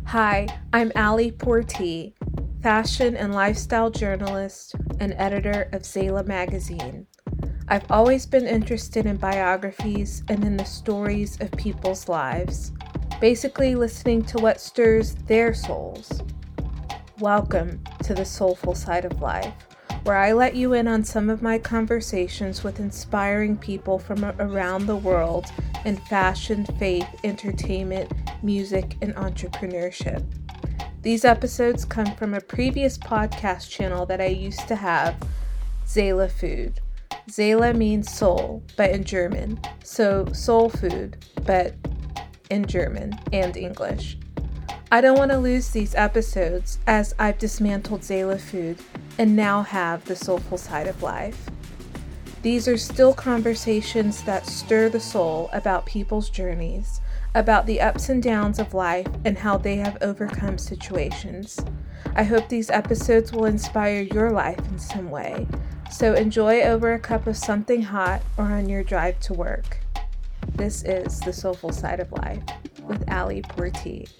Hi, I'm Ali Porti, fashion and lifestyle journalist and editor of Zayla magazine. I've always been interested in biographies and in the stories of people's lives, basically listening to what stirs their souls. Welcome to the Soulful Side of Life, where I let you in on some of my conversations with inspiring people from around the world in fashion, faith, entertainment, music, and entrepreneurship. These episodes come from a previous podcast channel that I used to have, Zayla Food. Zayla means soul, but in German, so soul food, but in German and English. I don't want to lose these episodes as I've dismantled Zayla Food and now have the Soulful Side of Life. These are still conversations that stir the soul about people's journeys, about the ups and downs of life and how they have overcome situations. I hope these episodes will inspire your life in some way, so enjoy over a cup of something hot or on your drive to work. This is the Soulful Side of Life with Ali Porti.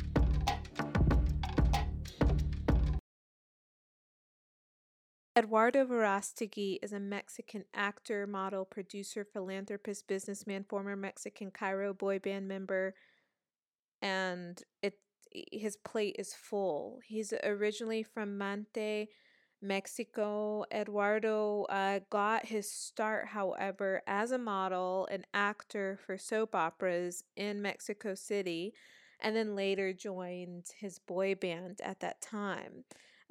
Eduardo Verástegui is a Mexican actor, model, producer, philanthropist, businessman, former Mexican Cairo boy band member, and his plate is full. He's originally from Mante, Mexico. Eduardo got his start, however, as a model and actor for soap operas in Mexico City, and then later joined his boy band at that time.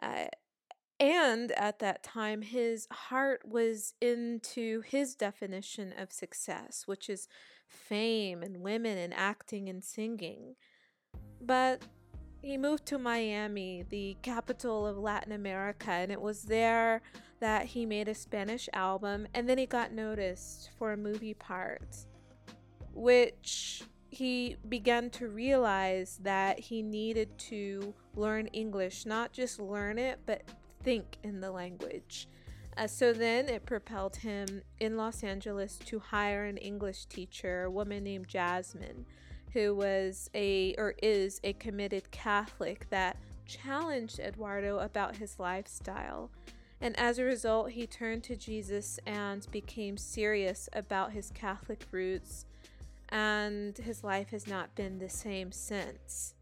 And at that time, his heart was into his definition of success, which is fame and women and acting and singing. But he moved to Miami, the capital of Latin America, and it was there that he made a Spanish album, and then he got noticed for a movie part, which he began to realize that he needed to learn English, not just learn it, but think in the language. So then it propelled him in Los Angeles to hire an English teacher, a woman named Jasmine, who is a committed Catholic that challenged Eduardo about his lifestyle. And as a result, he turned to Jesus and became serious about his Catholic roots, and his life has not been the same since.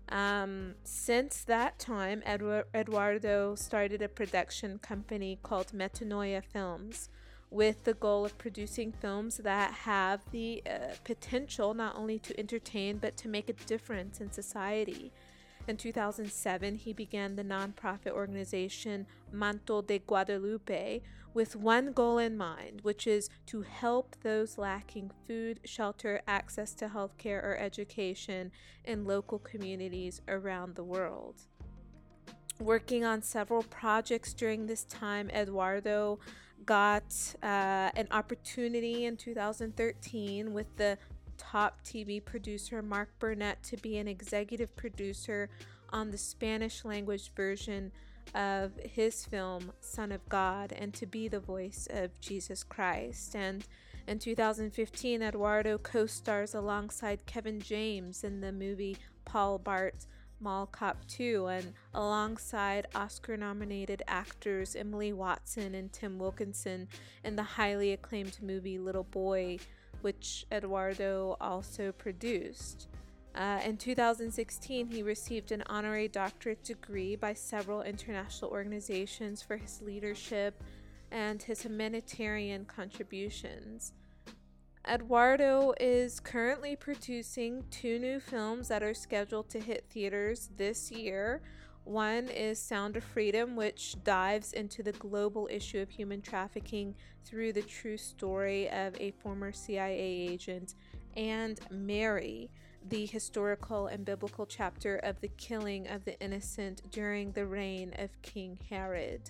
Since that time, Eduardo started a production company called Metanoia Films, with the goal of producing films that have the potential not only to entertain but to make a difference in society. In 2007, he began the nonprofit organization Manto de Guadalupe with one goal in mind, which is to help those lacking food, shelter, access to healthcare, or education in local communities around the world. Working on several projects during this time, Eduardo got an opportunity in 2013 with the top TV producer Mark Burnett to be an executive producer on the Spanish language version of his film Son of God, and to be the voice of Jesus Christ. And in 2015, Eduardo co-stars alongside Kevin James in the movie Paul Bart's Mall Cop 2, and alongside Oscar-nominated actors Emily Watson and Tim Wilkinson in the highly acclaimed movie Little Boy, which Eduardo also produced. In 2016, he received an honorary doctorate degree by several international organizations for his leadership and his humanitarian contributions. Eduardo is currently producing 2 new films that are scheduled to hit theaters this year. One is Sound of Freedom, which dives into the global issue of human trafficking through the true story of a former CIA agent, and Mary, the historical and biblical chapter of the killing of the innocent during the reign of King Herod.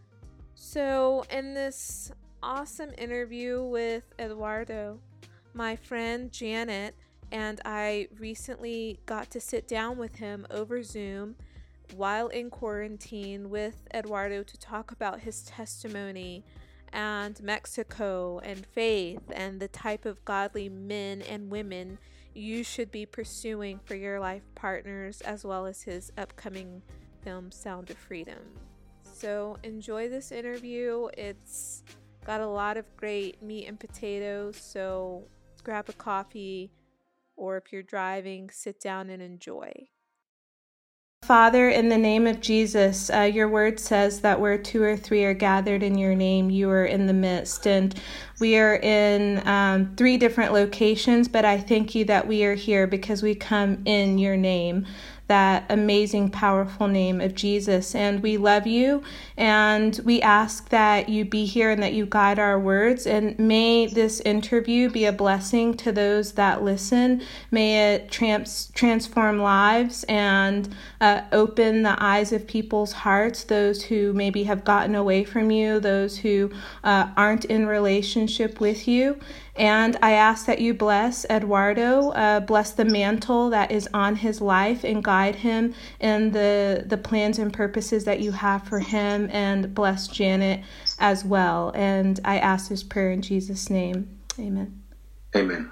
So, in this awesome interview with Eduardo, my friend Janet and I recently got to sit down with him over Zoom while in quarantine with Eduardo to talk about his testimony and Mexico and faith and the type of godly men and women you should be pursuing for your life partners, as well as his upcoming film Sound of Freedom. So enjoy this interview. It's got a lot of great meat and potatoes, so grab a coffee, or if you're driving, sit down and enjoy. Father, in the name of Jesus, your word says that where 2 or 3 are gathered in your name, you are in the midst. And we are in 3 different locations, but I thank you that we are here because we come in your name, that amazing, powerful name of Jesus. And we love you, and we ask that you be here and that you guide our words. And may this interview be a blessing to those that listen. May it transform lives and open the eyes of people's hearts, those who maybe have gotten away from you, those who aren't in relationship with you. And I ask that you bless Eduardo, bless the mantle that is on his life, and guide him in the plans and purposes that you have for him, and bless Janet as well. And I ask this prayer in Jesus' name. Amen. Amen.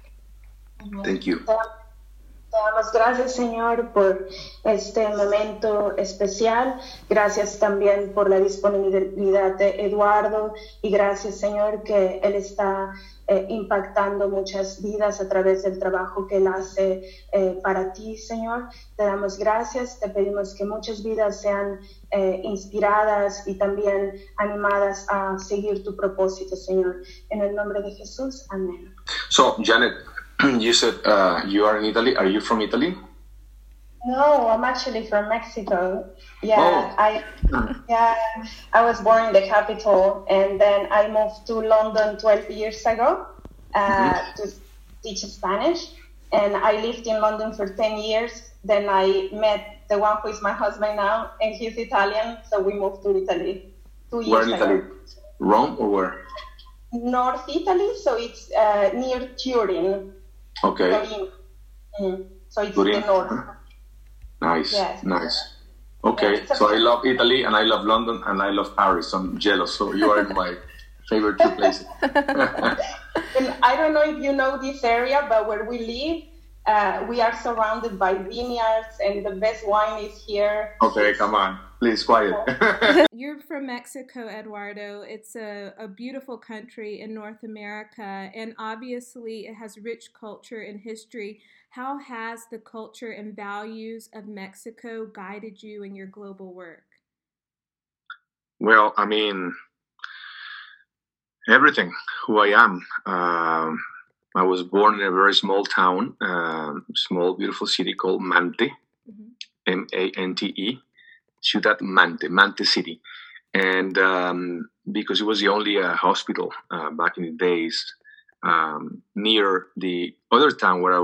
Thank you. Te damos gracias, Señor, por este momento especial. Gracias también por la disponibilidad de Eduardo, y gracias, Señor, que él está impactando muchas vidas a través del trabajo que él hace para ti, Señor. Te damos gracias, te pedimos que muchas vidas sean inspiradas y también animadas a seguir tu propósito, Señor. En el nombre de Jesús, amén. So, Janet, you said you are in Italy. Are you from Italy? No, I'm actually from Mexico. Yeah, Oh. I was born in the capital, and then I moved to London 12 years ago to teach Spanish. And I lived in London for 10 years. Then I met the one who is my husband now, and he's Italian, so we moved to Italy 2 years Where in ago. Italy? Rome or where? North Italy, so it's near Turin. Okay. Turin. So it's Turin. the north. Nice. Yes. Nice. Okay. Yeah, So I love Italy, and I love London, and I love Paris. I'm jealous. So you are in my favorite 2 places. And I don't know if you know this area, but where we live, we are surrounded by vineyards, and the best wine is here. Okay, come on. Please, quiet. You're from Mexico, Eduardo. It's a beautiful country in North America, and obviously it has rich culture and history. How has the culture and values of Mexico guided you in your global work? Well, I mean, everything, who I am. I was born in a very small town, small, beautiful city called Mante, Mante, Ciudad Mante City. And because it was the only hospital back in the days near the other town where I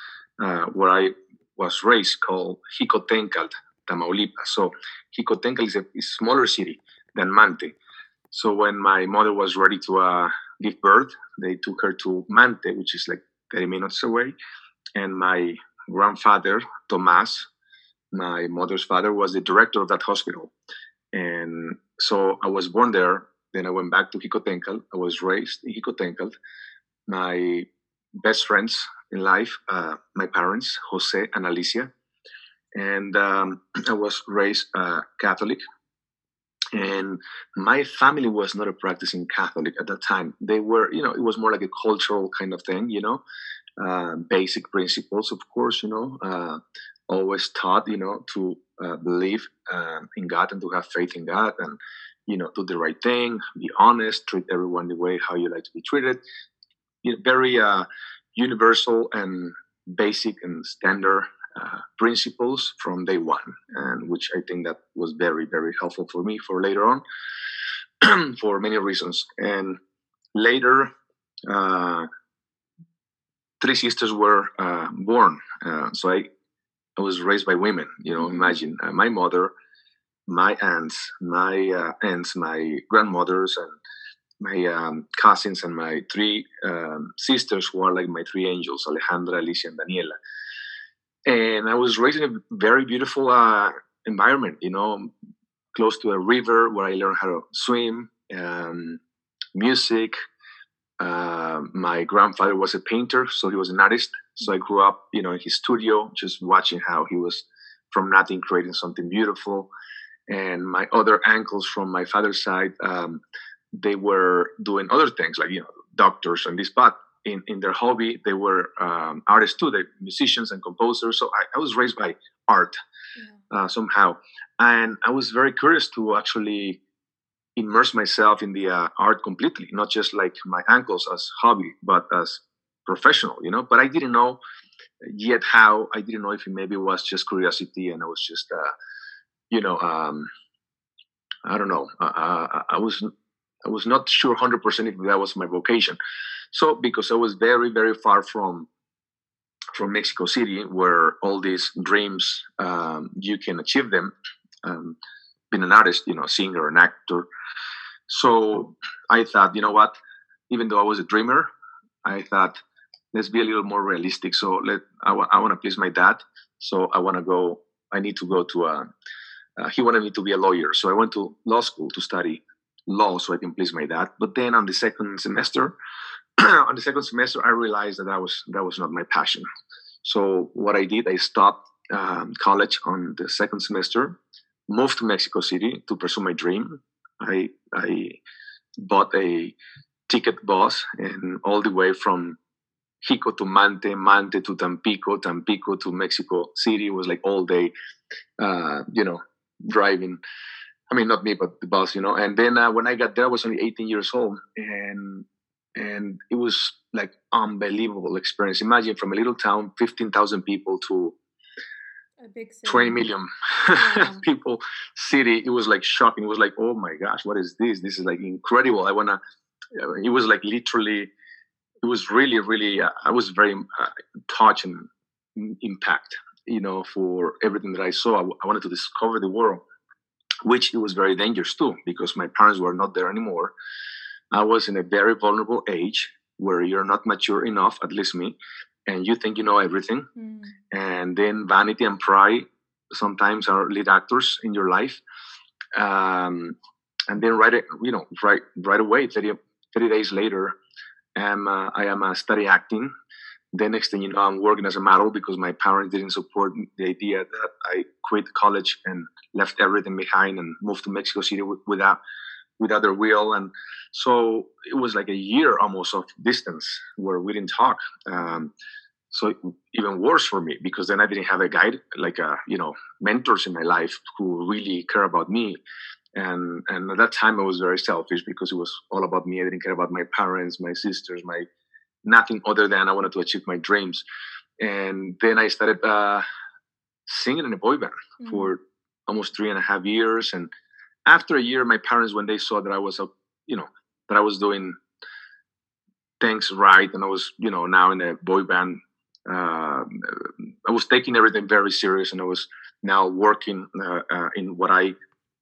was raised, called Jicotencal, Tamaulipas. So Jicotencal is a smaller city than Mante. So when my mother was ready to give birth, they took her to Mante, which is like 30 minutes away. And my grandfather, Tomas, my mother's father, was the director of that hospital. And so I was born there. Then I went back to Jicotencal. I was raised in Jicotencal. My best friends in life, my parents, Jose and Alicia. And I was raised Catholic. And my family was not a practicing Catholic at that time. They were, it was more like a cultural kind of thing, basic principles, of course, always taught, to believe in God and to have faith in God and, do the right thing, be honest, treat everyone the way how you like to be treated. Very universal and basic and standard principles from day one, and which I think that was very, very helpful for me for later on for many reasons. And later, 3 sisters were born. So I was raised by women, imagine my mother, my aunts, my grandmothers, and my cousins, and my 3 sisters, who are like my 3 angels, Alejandra, Alicia, and Daniela. And I was raised in a very beautiful environment, close to a river where I learned how to swim, music, My grandfather was a painter, so he was an artist. So I grew up, in his studio, just watching how he was from nothing creating something beautiful. And my other uncles from my father's side, they were doing other things like doctors and this, but in their hobby they were artists too. They're musicians and composers. So I was raised by art somehow, and I was very curious to actually immerse myself in the art completely, not just like my uncles as hobby, but as professional. But I didn't know yet how. I didn't know if it maybe was just curiosity, and I was just I don't know. I was not sure 100% if that was my vocation. So because I was very very far from Mexico City, where all these dreams you can achieve them, being an artist, singer, an actor. So I thought, what? Even though I was a dreamer, I thought let's be a little more realistic. So I want to please my dad. So I want to go. I need to go to he wanted me to be a lawyer. So I went to law school to study law so I can please my dad. But then on the second semester, I realized that was not my passion. So what I did, I stopped college on the second semester, moved to Mexico City to pursue my dream. I bought a ticket bus, and all the way from Jico to Mante, Mante to Tampico, Tampico to Mexico City. It was like all day, driving. I mean, not me, but the bus, And then when I got there, I was only 18 years old, and it was like unbelievable experience. Imagine from a little town, 15,000 people, to a big city. 20 million people city. It was like shocking. It was like, oh my gosh, what is this? This is like incredible. It was like literally, it was really, really, I was very touched and impact, for everything that I saw. I wanted to discover the world, which it was very dangerous too, because my parents were not there anymore. I was in a very vulnerable age where you're not mature enough, at least me, and you think you know everything. And then vanity and pride sometimes are lead actors in your life. And then right away, 30 days later, I am study acting. The next thing you know, I'm working as a model because my parents didn't support the idea that I quit college and left everything behind and moved to Mexico City without their will. And so it was like a year almost of distance where we didn't talk. So even worse for me, because then I didn't have a guide, like mentors in my life who really care about me. And at that time I was very selfish because it was all about me. I didn't care about my parents, my sisters, nothing other than I wanted to achieve my dreams. And then I started singing in a boy band for almost 3.5 years. And after a year, my parents, when they saw that I was, that I was doing things right, and I was, now in a boy band, I was taking everything very serious, and I was now working in what I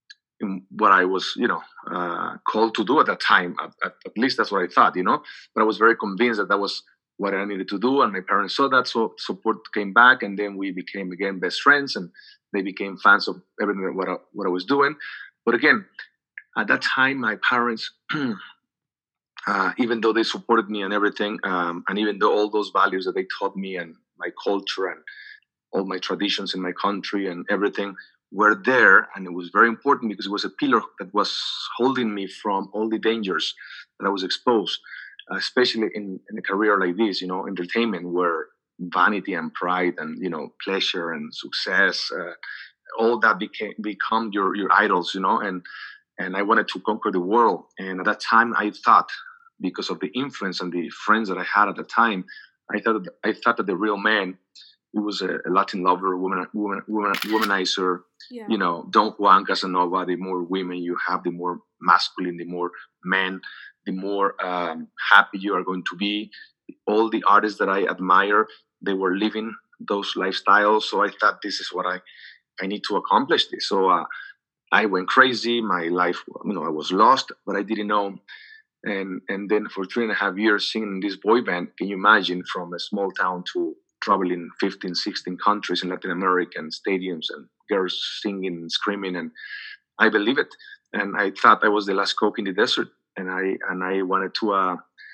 was, called to do at that time. At least that's what I thought, But I was very convinced that was what I needed to do, and my parents saw that, so support came back, and then we became again best friends, and they became fans of everything what I was doing. But again, at that time, my parents, even though they supported me and everything, and even though all those values that they taught me and my culture and all my traditions in my country and everything were there, and it was very important because it was a pillar that was holding me from all the dangers that I was exposed, especially in a career like this, entertainment, where vanity and pride and pleasure and success, all that become your idols, and I wanted to conquer the world. And at that time, I thought, because of the influence and the friends that I had at the time, I thought that the real man, he was a Latin lover, womanizer. Yeah. Don Juan Casanova. The more women you have, the more masculine, the more men, the more happy you are going to be. All the artists that I admire, they were living those lifestyles. So I thought, this is what I need to accomplish this. So I went crazy. My life, I was lost, but I didn't know. And then for 3.5 years singing in this boy band, can you imagine, from a small town to traveling 15, 16 countries in Latin America, and stadiums and girls singing and screaming, and I believe it. And I thought I was the last Coke in the desert, and I wanted to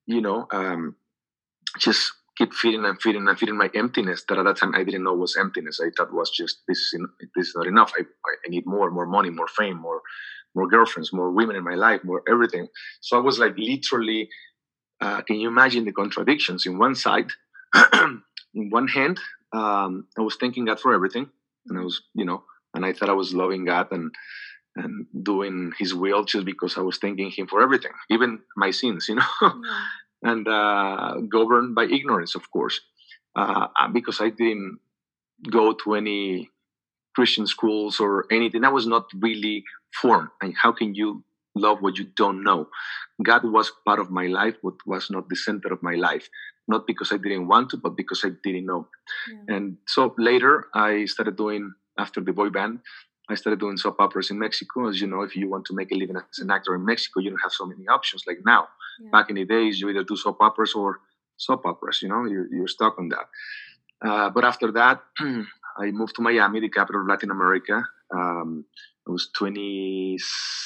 just keep feeding and feeding and feeding my emptiness that at that time I didn't know was emptiness. I thought was just this is not enough. I need more money, more fame, more girlfriends, more women in my life, more everything. So I was like literally, can you imagine the contradictions? In one side, in one hand, I was thanking God for everything, and I was, and I thought I was loving God and doing His will just because I was thanking Him for everything, even my sins, Yeah. and governed by ignorance, of course, because I didn't go to any Christian schools or anything. I was not really formed. And how can you love what you don't know? God was part of my life, but was not the center of my life. Not because I didn't want to, but because I didn't know. Yeah. And so later, I started doing, after the boy band, I started doing soap operas in Mexico. As you know, if you want to make a living as an actor in Mexico, you don't have so many options like now. Yeah. Back in the days, you either do soap operas or soap operas, you're stuck on that. But after that, I moved to Miami, the capital of Latin America. I was 27,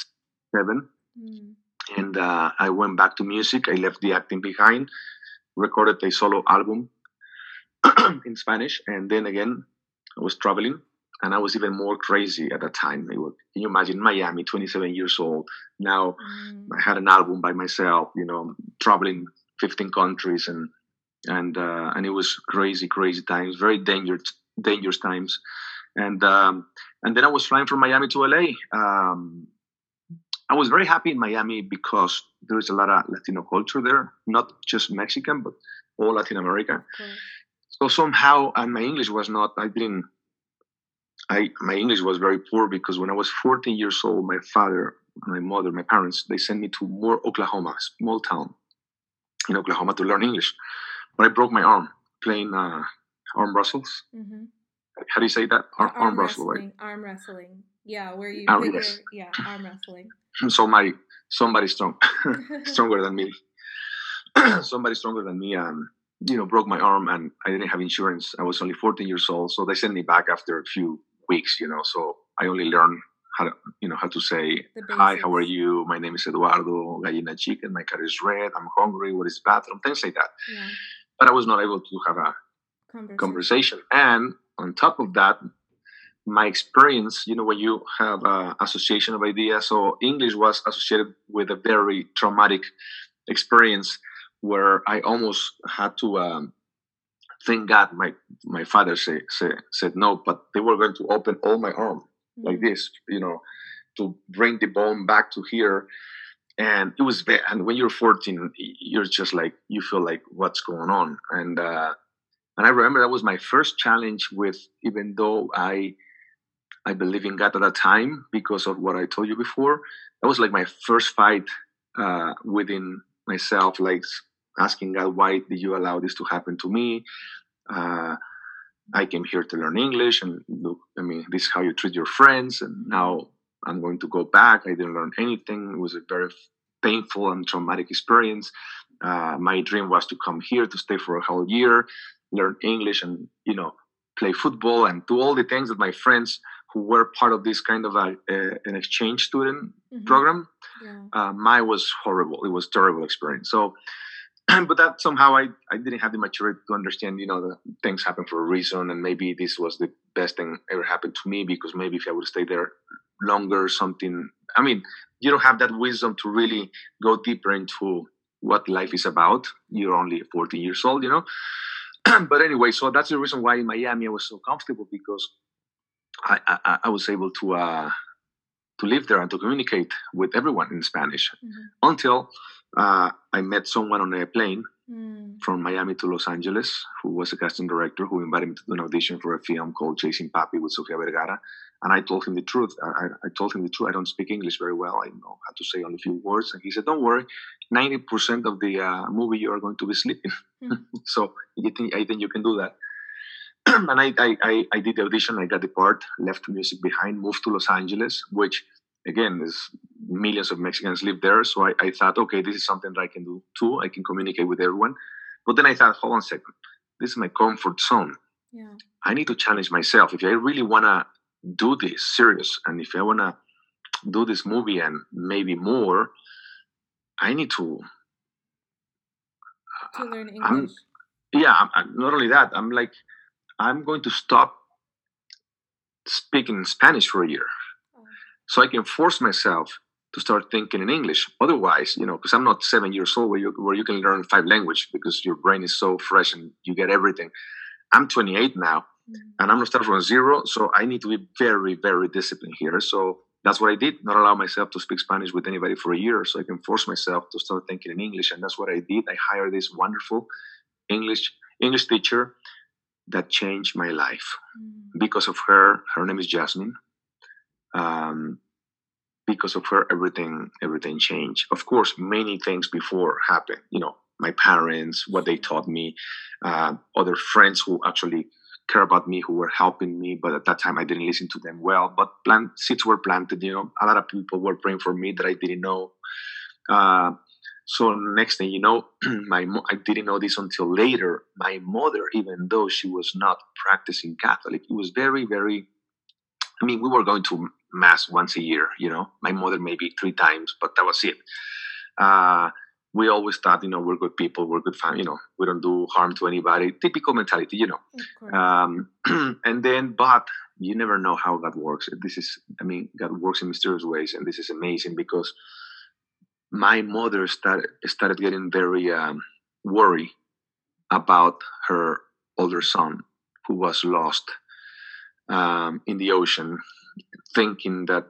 and I went back to music. I left the acting behind, recorded a solo album in Spanish, and then again, I was traveling, and I was even more crazy at that time. Can you imagine Miami, 27 years old? Now I had an album by myself, traveling 15 countries, and it was crazy times, very dangerous times, and then I was flying from Miami to LA. I was very happy in Miami because there is a lot of Latino culture there, not just Mexican, but all Latin America. So somehow, and my English was not. My English was very poor because when I was 14 years old, my father, my mother, my parents, they sent me to Moore, Oklahoma, a small town in Oklahoma, to learn English. But I broke my arm playing arm wrestles. Mm-hmm. How do you say that? Arm wrestle, wrestling. right? Arm wrestling. Yeah, where you put arm wrestling. So somebody stronger than me. Somebody stronger than me, broke my arm, and I didn't have insurance. I was only 14 years old, so they sent me back after a few weeks. So I only learned how to say hi, how are you? My name is Eduardo, gallina chicken. My car is red. I'm hungry. What is bathroom? Things like that. Yeah. But I was not able to have a conversation. And on top of that, my experience, when you have an association of ideas, so English was associated with a very traumatic experience where I almost had to thank God my father said no, but they were going to open all my arm like this, to bring the bone back to here. And it was bad. And when you're 14, you're just like, you feel like, what's going on? And I remember that was my first challenge with, even though I believe in God at that time because of what I told you before, that was like my first fight within myself, like asking God, why did you allow this to happen to me? I came here to learn English, and look, this is how you treat your friends, and now I'm going to go back. I didn't learn anything. It was a very painful and traumatic experience. My dream was to come here to stay for a whole year, learn English, and play football and do all the things that my friends who were part of this kind of an exchange student program. Yeah. Mine was horrible. It was a terrible experience. So, but that somehow I didn't have the maturity to understand, that things happen for a reason, and maybe this was the best thing ever happened to me, because maybe if I would stay there longer, something. You don't have that wisdom to really go deeper into what life is about. You're only 14 years old, But anyway, so that's the reason why in Miami I was so comfortable, because I was able to live there and to communicate with everyone in Spanish until I met someone on a plane from Miami to Los Angeles who was a casting director who invited me to do an audition for a film called Chasing Papi with Sofia Vergara. And I told him the truth. I told him the truth. I don't speak English very well. I know how to say only a few words. And he said, don't worry, 90% of the movie you are going to be sleeping. So I think you can do that. And I did the audition. I got the part, left music behind, moved to Los Angeles, which, again, is millions of Mexicans live there. So I thought, okay, this is something that I can do too. I can communicate with everyone. But then I thought, hold on a second. This is my comfort zone. Yeah. I need to challenge myself. If I really want to do this serious, and if I want to do this movie and maybe more, I need to To learn I'm English. yeah. Not only that, I'm like, I'm going to stop speaking Spanish for a year, Oh. so I can force myself to start thinking in English. Otherwise, because I'm not 7 years old where you can learn 5 languages because your brain is so fresh and you get everything. I'm 28 now, and I'm going to start from zero. So I need to be very, very disciplined here. So that's what I did. Not allow myself to speak Spanish with anybody for a year, so I can force myself to start thinking in English. And that's what I did. I hired this wonderful English teacher that changed my life. Because of her name is Jasmine. Because of her, everything changed. Of course, many things before happened. My parents, what they taught me, other friends who actually care about me, who were helping me, but at that time I didn't listen to them well. But seeds were planted. A lot of people were praying for me that I didn't know. So next thing you know, I didn't know this until later. My mother, even though she was not practicing Catholic, it was very, very. We were going to mass once a year. My mother maybe 3 times, but that was it. We always thought, we're good people, we're good family. We don't do harm to anybody. Typical mentality. And then, but you never know how God works. God works in mysterious ways, and this is amazing because my mother started getting very worried about her older son who was lost in the ocean, thinking that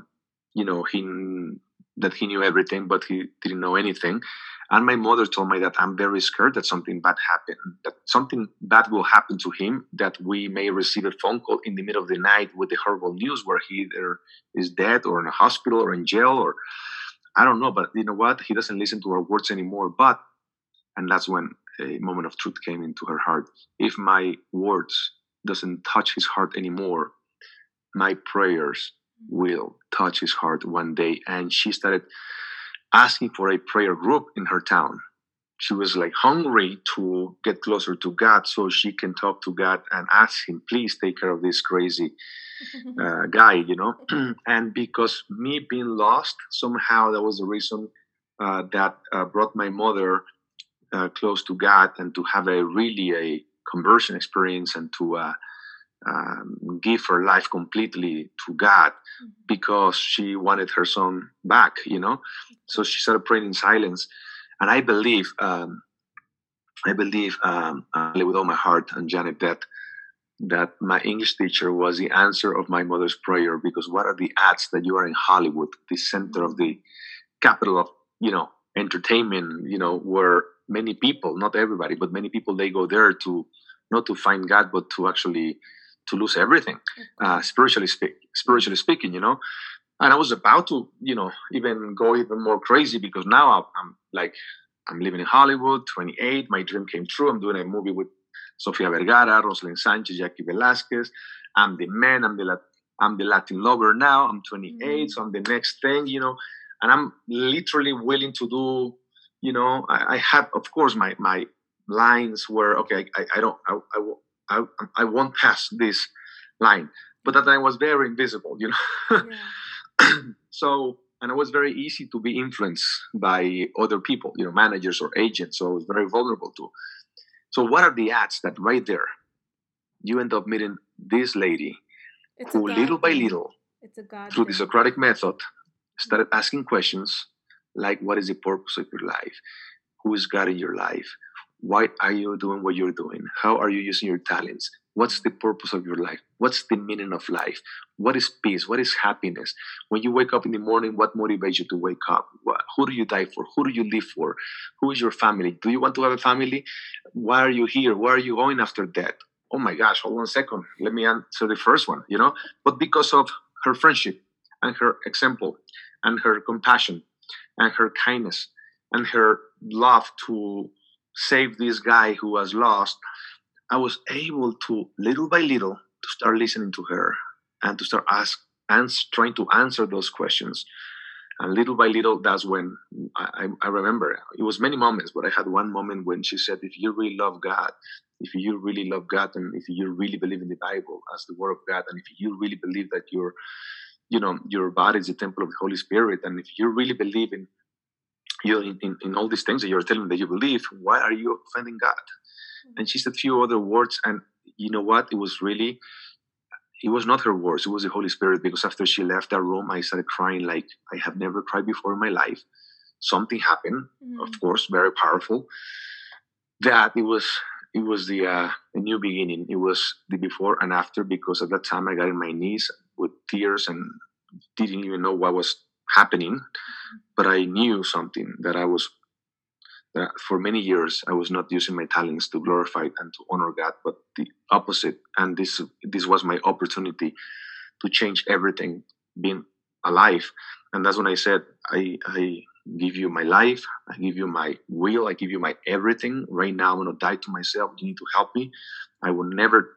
he knew everything, but he didn't know anything. And my mother told me that I'm very scared that something bad happened, that something bad will happen to him, that we may receive a phone call in the middle of the night with the horrible news where he either is dead or in a hospital or in jail, or I don't know. But you know what? He doesn't listen to our words anymore. And that's when a moment of truth came into her heart. If my words doesn't touch his heart anymore, my prayers will touch his heart one day. And she started asking for a prayer group in her town. She was like hungry to get closer to God so she can talk to God and ask him, please take care of this crazy guy, And because me being lost, somehow that was the reason that brought my mother close to God, and to have a conversion experience, and to give her life completely to God, because she wanted her son back, So she started praying in silence, and I believe with all my heart, and Janet, that my English teacher was the answer of my mother's prayer. Because what are the odds that you are in Hollywood, the center of the capital of entertainment, where many people, not everybody, but many people, they go there to not to find God, but to actually to lose everything, spiritually speaking, And I was about to, even go even more crazy, because now I'm living in Hollywood, 28. My dream came true. I'm doing a movie with Sofia Vergara, Rosalind Sanchez, Jackie Velasquez. I'm the man. I'm the Latin lover now. I'm 28, so I'm the next thing, And I'm literally willing to do, I had, of course, my lines were okay. I won't pass this line, but that I was very invisible, So, and it was very easy to be influenced by other people, managers or agents. So I was very vulnerable too. So what are the odds that right there, you end up meeting this lady who little by little, through the Socratic method, started asking questions like, what is the purpose of your life? Who is God in your life? Why are you doing what you're doing? How are you using your talents? What's the purpose of your life? What's the meaning of life? What is peace? What is happiness? When you wake up in the morning, what motivates you to wake up? Who do you die for? Who do you live for? Who is your family? Do you want to have a family? Why are you here? Where are you going after death? Oh my gosh, hold on a second. Let me answer the first one, But because of her friendship and her example and her compassion and her kindness and her love to save this guy who was lost, I was able to, little by little, to start listening to her and to start trying to answer those questions. And little by little, that's when I remember, it was many moments, but I had one moment when she said, if you really love God, and if you really believe in the Bible as the Word of God, and if you really believe that your body is the temple of the Holy Spirit, and if you really believe in in all these things that you're telling me that you believe, why are you offending God? And she said a few other words, and you know what? It was not her words, it was the Holy Spirit, because after she left that room, I started crying like I have never cried before in my life. Something happened, of course, very powerful. That it was the a new beginning. It was the before and after, because at that time I got on my knees with tears and didn't even know what was happening. But I knew something, that for many years I was not using my talents to glorify and to honor God, but the opposite. And this was my opportunity to change everything, being alive. And that's when I said, I give you my life, I give you my will, I give you my everything. Right now I'm going to die to myself. You need to help me. I will never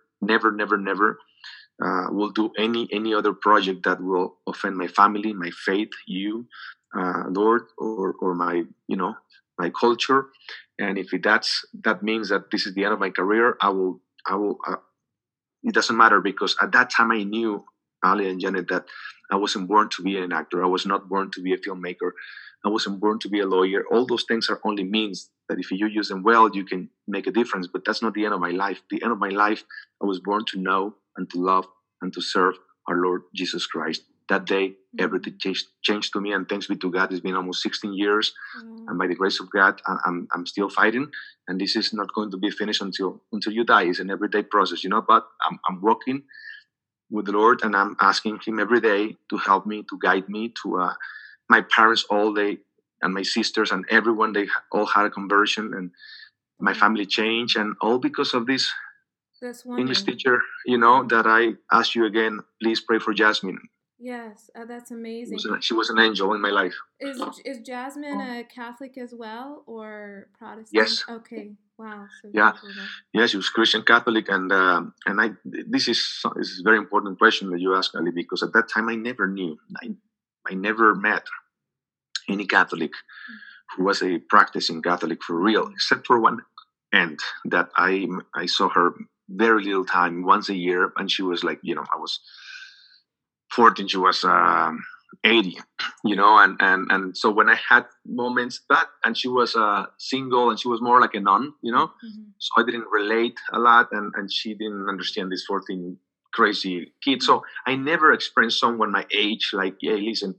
will do any other project that will offend my family, my faith, you, Lord, or my my culture. And if that means that this is the end of my career, I will. It doesn't matter, because at that time I knew, Ali and Janet, that I wasn't born to be an actor. I was not born to be a filmmaker. I wasn't born to be a lawyer. All those things are only means that if you use them well, you can make a difference. But that's not the end of my life. The end of my life, I was born to know and to love and to serve our Lord Jesus Christ. That day, everything changed to me, and thanks be to God, it's been almost 16 years, and by the grace of God, I'm still fighting, and this is not going to be finished until you die. It's an everyday process, but I'm working with the Lord, and I'm asking Him every day to help me, to guide me. To my parents, all they and my sisters and everyone, they all had a conversion, and my family changed, and all because of this English teacher, that I asked you again, please pray for Jasmine. Yes, that's amazing. She was an angel in my life. Is Jasmine a Catholic as well, or Protestant? Yes. Okay. Wow. So yeah, she was Christian Catholic, and this is a very important question that you ask, Ali, because at that time I never knew. I never met any Catholic who was a practicing Catholic for real, except for one aunt that I saw her very little time, once a year, and she was like, I was 14, she was 80, and so when I had moments and she was single, and she was more like a nun, so I didn't relate a lot, and she didn't understand this 14 crazy kid. So I never experienced someone my age like, hey, listen,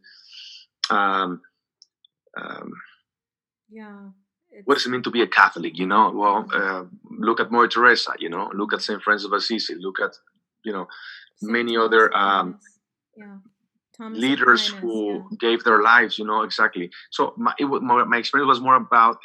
what does it mean to be a Catholic? Well, look at Mother Teresa, look at Saint Francis of Assisi, look at many other leaders who gave their lives, exactly. So my experience was more about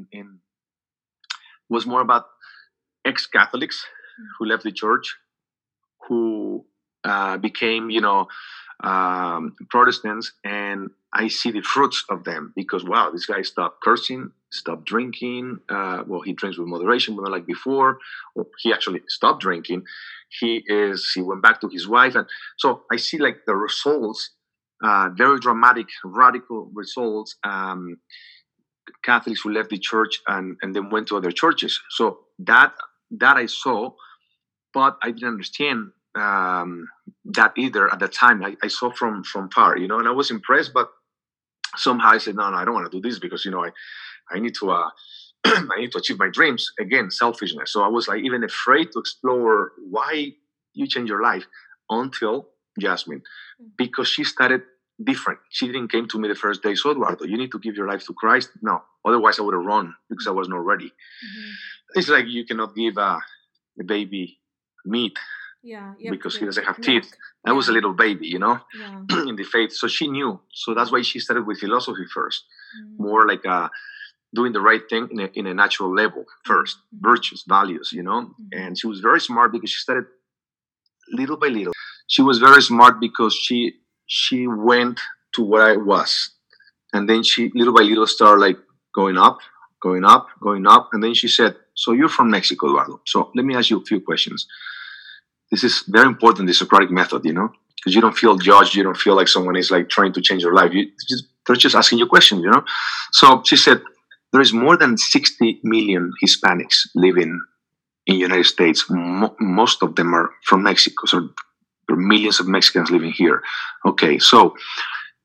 ex-Catholics who left the church, who became Protestants, and I see the fruits of them, because wow, this guy stopped cursing, stopped drinking. Well, he drinks with moderation, but not like before. Well, he actually stopped drinking. He went back to his wife, and so I see like the results, very dramatic, radical results. Catholics who left the church and then went to other churches. So that I saw, but I didn't understand that either at the time. I saw from far, and I was impressed, but somehow I said, no, I don't want to do this, because I need to I need to achieve my dreams. Again, selfishness. So I was like even afraid to explore why you change your life, until Jasmine, because she started different. She didn't came to me the first day, so Eduardo, you need to give your life to Christ. No, otherwise I would have run, because I was not ready. It's like you cannot give a baby meat. Because he doesn't have teeth. I was a little baby, in the faith. So she knew. So that's why she started with philosophy first, more like doing the right thing in a natural level first, virtues, values, And she was very smart, because she started little by little. She was very smart because she went to where I was, and then she little by little started like going up, and then she said, "So you're from Mexico, Eduardo. So let me ask you a few questions." This is very important, the Socratic method, because you don't feel judged. You don't feel like someone is like trying to change your life. They're just asking you questions, So she said, there is more than 60 million Hispanics living in the United States. Most of them are from Mexico. So there are millions of Mexicans living here. Okay, so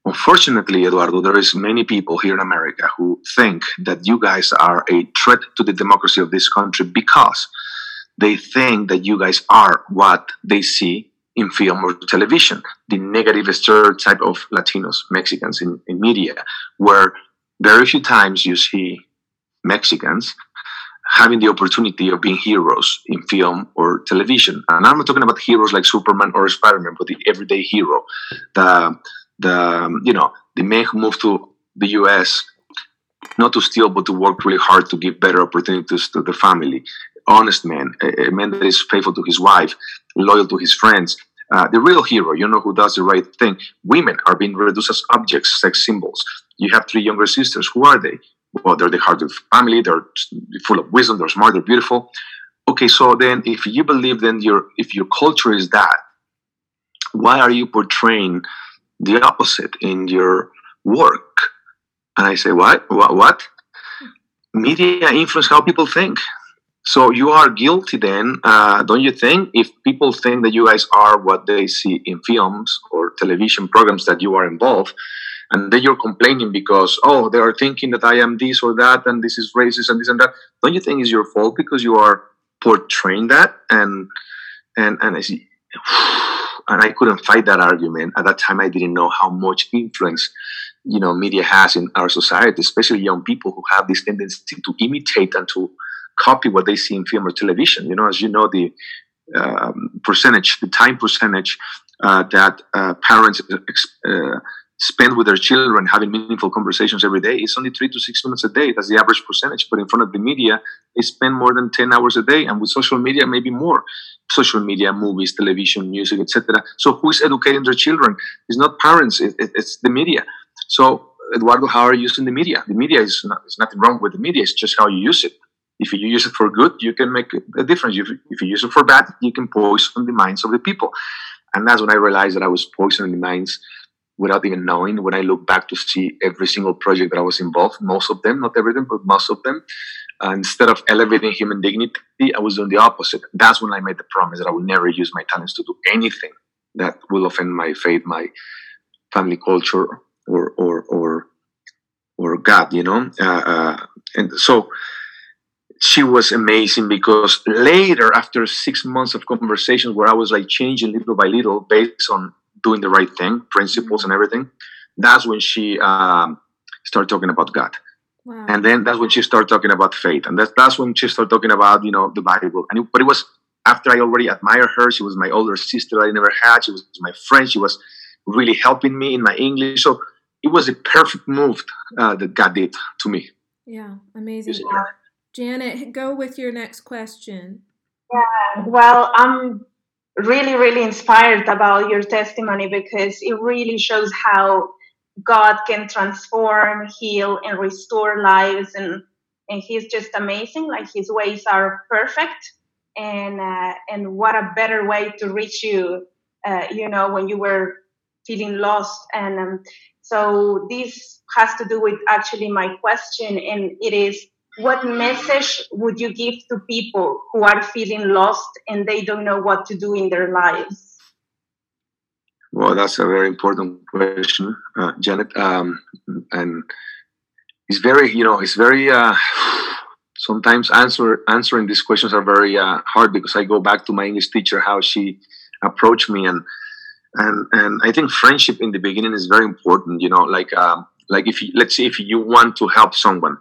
Unfortunately, Eduardo, there is many people here in America who think that you guys are a threat to the democracy of this country because they think that you guys are what they see in film or television, the negative stereotype of Latinos, Mexicans in media, where very few times you see Mexicans having the opportunity of being heroes in film or television. And I'm not talking about heroes like Superman or Spider-Man, but the everyday hero, the man who moved to the U.S. not to steal, but to work really hard to give better opportunities to the family. Honest man, a man that is faithful to his wife, loyal to his friends. The real hero, who does the right thing. Women are being reduced as objects, sex symbols. You have 3 younger sisters. Who are they? Well, they're the heart of the family. They're full of wisdom. They're smart. They're beautiful. Okay, so then if you believe if your culture is that, why are you portraying the opposite in your work? And I say, what? Media influence how people think. So you are guilty then, don't you think? If people think that you guys are what they see in films or television programs that you are involved, and then you're complaining because, they are thinking that I am this or that, and this is racist and this and that. Don't you think it's your fault because you are portraying that? And I see, and I couldn't fight that argument. At that time, I didn't know how much influence media has in our society, especially young people who have this tendency to imitate and to copy what they see in film or television. As the percentage, the time percentage that parents spend with their children having meaningful conversations every day is only 3 to 6 minutes a day. That's the average percentage. But in front of the media, they spend more than 10 hours a day, and with social media, maybe more. Social media, movies, television, music, etc. So who is educating their children? It's not parents. It's the media. So Eduardo, how are you using the media? The media is nothing wrong with the media. It's just how you use it. If you use it for good, you can make a difference. If you use it for bad, you can poison the minds of the people. And that's when I realized that I was poisoning the minds without even knowing. When I look back to see every single project that I was involved, most of them, not everything, but most of them, instead of elevating human dignity, I was doing the opposite. That's when I made the promise that I would never use my talents to do anything that will offend my faith, my family culture, or God, and so she was amazing, because later, after 6 months of conversations where I was like changing little by little based on doing the right thing, principles and everything, that's when she started talking about God. Wow. And then that's when she started talking about faith. And that's when she started talking about, the Bible. But it was after I already admired her. She was my older sister I never had. She was my friend. She was really helping me in my English. So it was a perfect move that God did to me. Yeah, amazing. Janet, go with your next question. Yeah, well, I'm really, really inspired about your testimony, because it really shows how God can transform, heal, and restore lives, and He's just amazing. Like, His ways are perfect, and what a better way to reach you, when you were feeling lost. And so this has to do with actually my question, and it is, what message would you give to people who are feeling lost and they don't know what to do in their lives? Well, that's a very important question, Janet. And it's very, sometimes answering these questions are very hard, because I go back to my English teacher, how she approached me. And I think friendship in the beginning is very important, like let's say if you want to help someone,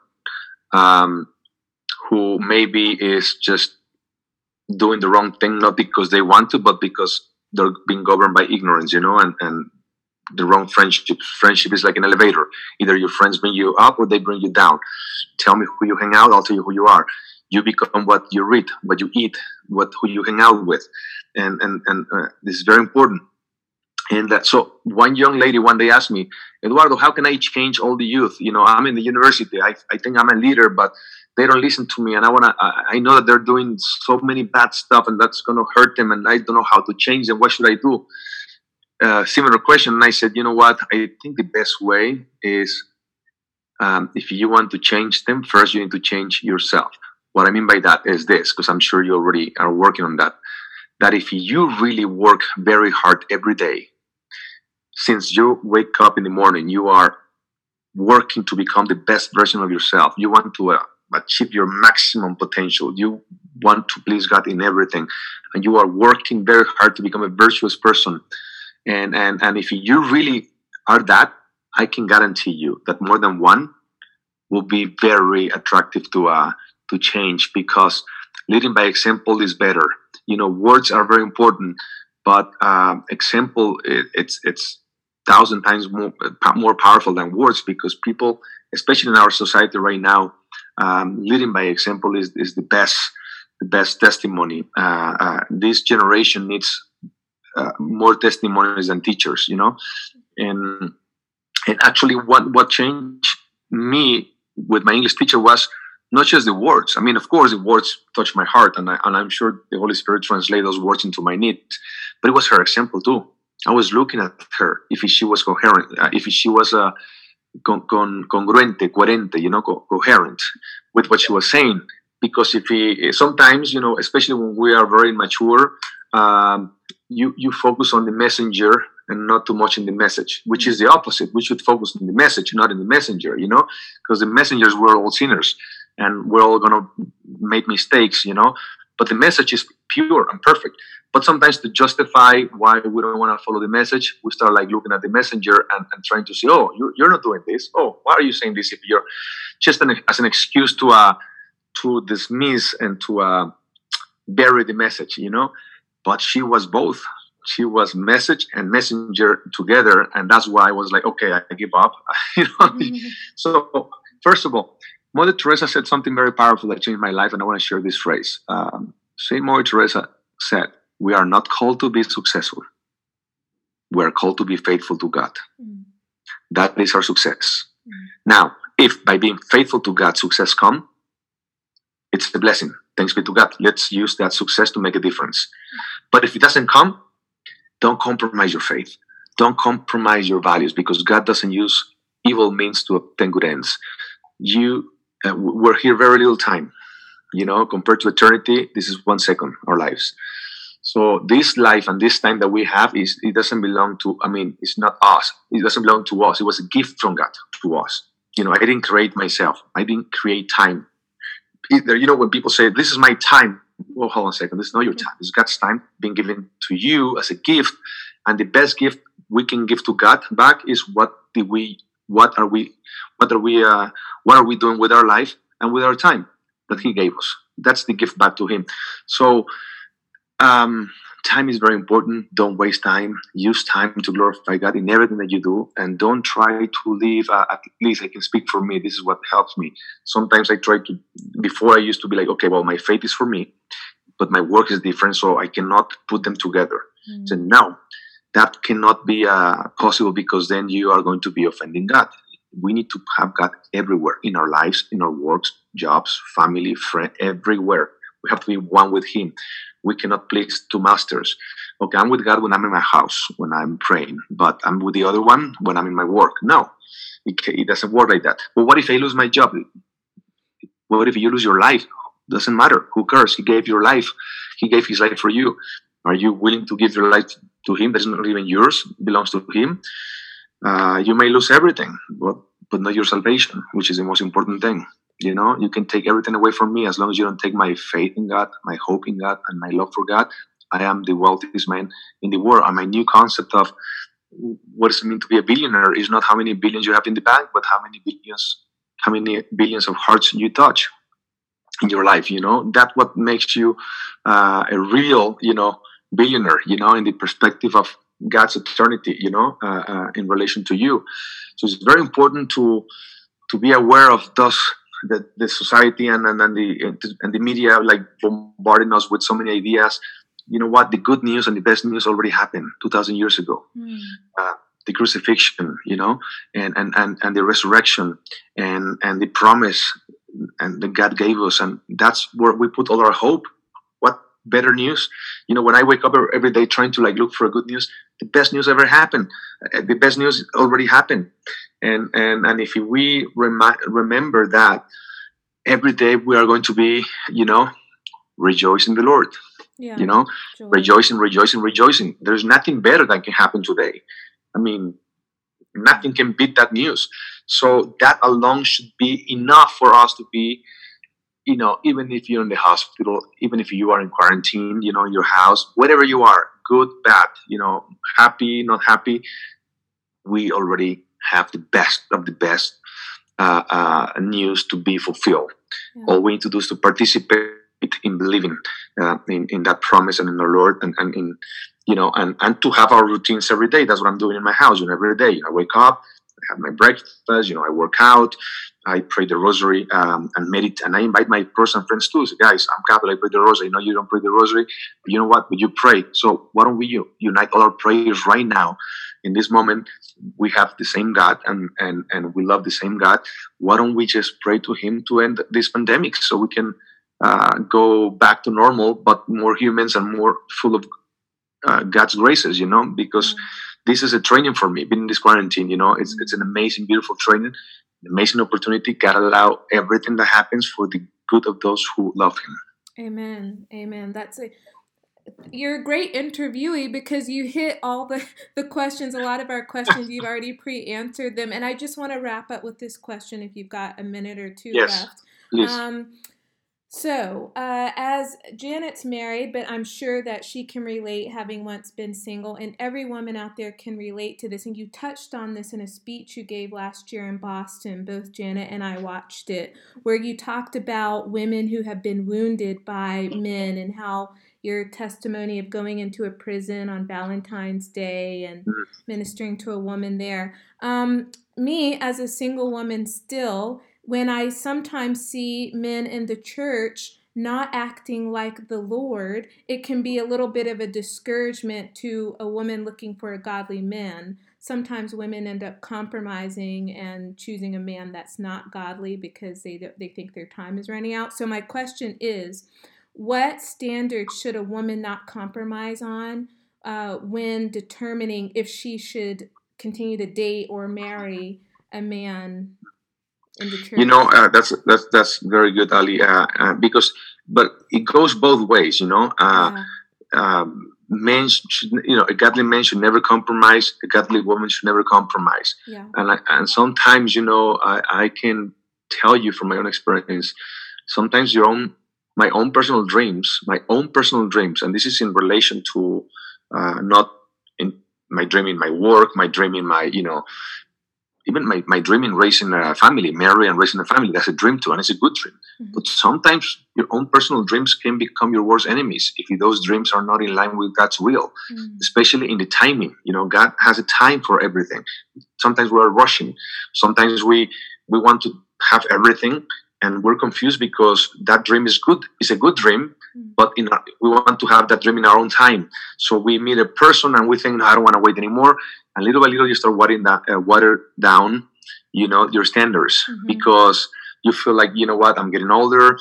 who maybe is just doing the wrong thing, not because they want to, but because they're being governed by ignorance, and the wrong friendship. Friendship is like an elevator. Either your friends bring you up or they bring you down. Tell me who you hang out, I'll tell you who you are. You become what you read, what you eat, who you hang out with. And this is very important. And so one young lady one day asked me, Eduardo, how can I change all the youth? I'm in the university. I think I'm a leader, but they don't listen to me. And I know that they're doing so many bad stuff, and that's going to hurt them. And I don't know how to change them. What should I do? Similar question. And I said, you know what? I think the best way is, if you want to change them, first you need to change yourself. What I mean by that is this, because I'm sure you already are working on that. That if you really work very hard every day, since you wake up in the morning, you are working to become the best version of yourself. You want to achieve your maximum potential. You want to please God in everything, and you are working very hard to become a virtuous person. And if you really are that, I can guarantee you that more than one will be very attractive to change, because leading by example is better. Words are very important, but example, it's 1,000 times more powerful than words, because people, especially in our society right now, leading by example is the best testimony. This generation needs more testimonies than teachers, and actually what changed me with my English teacher was not just the words. I mean, of course, the words touched my heart, and I'm sure the Holy Spirit translated those words into my needs, but it was her example too. I was looking at her, if she was coherent, if she was congruente, coherente, coherent with what she was saying. Because sometimes, especially when we are very mature, you focus on the messenger and not too much in the message, which is the opposite. We should focus on the message, not in the messenger, because the messengers, we're all sinners and we're all going to make mistakes, but the message is pure and perfect. But sometimes to justify why we don't want to follow the message, we start looking at the messenger and trying to say, oh, you're not doing this. Oh, why are you saying this if you're just as an excuse to dismiss and to bury the message, But she was both. She was message and messenger together, and that's why I was like, okay, I give up. So, first of all, Mother Teresa said something very powerful that changed my life, and I want to share this phrase. Saint Mother Teresa said, "We are not called to be successful. We are called to be faithful to God. That is our success." Now, if by being faithful to God, success comes, it's a blessing. Thanks be to God. Let's use that success to make a difference. But if it doesn't come, don't compromise your faith. Don't compromise your values, because God doesn't use evil means to obtain good ends. We're here very little time, compared to eternity. This is 1 second, our lives. So this life and this time that we have it doesn't belong to, it's not us. It doesn't belong to us. It was a gift from God to us. I didn't create myself. I didn't create time. Either, when people say, this is my time. Well, hold on a second. This is not your time. It's God's time being given to you as a gift. And the best gift we can give to God back is what are we doing with our life and with our time that He gave us. That's the gift back to Him. So, time is very important. Don't waste time. Use time to glorify God in everything that you do, and don't try to live. At least I can speak for me. This is what helps me. Sometimes I try to. Before I used to be like, okay, well, my faith is for me, but my work is different, so I cannot put them together. So no, that cannot be possible, because then you are going to be offending God. We need to have God everywhere in our lives, in our works, jobs, family, friend, everywhere. We have to be one with Him. We cannot please two masters. Okay, I'm with God when I'm in my house, when I'm praying, but I'm with the other one when I'm in my work. No, it doesn't work like that. But what if I lose my job? What if you lose your life? Doesn't matter. Who cares? He gave your life. He gave His life for you. Are you willing to give your life to Him? That's not even yours. It belongs to Him. You may lose everything, but not your salvation, which is the most important thing. You can take everything away from me as long as you don't take my faith in God, my hope in God, and my love for God. I am the wealthiest man in the world. And my new concept of what does it mean to be a billionaire is not how many billions you have in the bank, but how many billions of hearts you touch in your life. That's what makes you a real, billionaire, in the perspective of God's eternity, in relation to you. So it's very important to be aware of those. The society and the media bombarding us with so many ideas. You know what? The good news and the best news already happened 2,000 years ago. The crucifixion, and the resurrection and the promise and that God gave us, and that's where we put all our hope. What better news? When I wake up every day trying to look for good news, the best news ever happened. The best news already happened. And if we remember that every day we are going to be, rejoice in the Lord, joy. rejoicing. There's nothing better that can happen today. I mean, nothing can beat that news. So that alone should be enough for us to be, even if you're in the hospital, even if you are in quarantine, in your house, whatever you are, good, bad, happy, not happy, we already have the best of the best news to be fulfilled. Yeah. All we need to do is to participate in believing in that promise and in the Lord, and in and to have our routines every day. That's what I'm doing in my house. Every day I wake up, I have my breakfast, I work out, I pray the rosary, and meditate. And I invite my person friends too. So, guys, I'm Catholic, I pray the rosary. I know you don't pray the rosary, but you know what? But you pray. So why don't we unite all our prayers right now? In this moment, we have the same God, and we love the same God. Why don't we just pray to Him to end this pandemic so we can go back to normal, but more humans and more full of God's graces, because this is a training for me, being in this quarantine, it's an amazing, beautiful training, an amazing opportunity. God allow everything that happens for the good of those who love Him. Amen. Amen. You're a great interviewee because you hit all the questions. A lot of our questions, you've already pre-answered them. And I just want to wrap up with this question if you've got a minute or two left. Please. So, as Janet's married, but I'm sure that she can relate, having once been single, and every woman out there can relate to this. And you touched on this in a speech you gave last year in Boston. Both Janet and I watched it, where you talked about women who have been wounded by men and how your testimony of going into a prison on Valentine's Day and ministering to a woman there. Me, as a single woman still, when I sometimes see men in the church not acting like the Lord, it can be a little bit of a discouragement to a woman looking for a godly man. Sometimes women end up compromising and choosing a man that's not godly because they think their time is running out. So my question is, what standards should a woman not compromise on when determining if she should continue to date or marry a man in the church? That's very good, Ali. But it goes both ways. Men should, a godly man should never compromise. A godly woman should never compromise. Yeah. And sometimes, I can tell you from my own experience. Sometimes my own personal dreams, and this is in relation to not in my dream in my work, my dream in my, even my dream in raising a family, marry and raising a family. That's a dream too, and it's a good dream. Mm-hmm. But sometimes your own personal dreams can become your worst enemies if those dreams are not in line with God's will, especially in the timing. God has a time for everything. Sometimes we're rushing. Sometimes we want to have everything, and we're confused because that dream is good. It's a good dream, but we want to have that dream in our own time. So we meet a person and we think, I don't want to wait anymore. And little by little, you start water down, your standards, because you feel like, I'm getting older.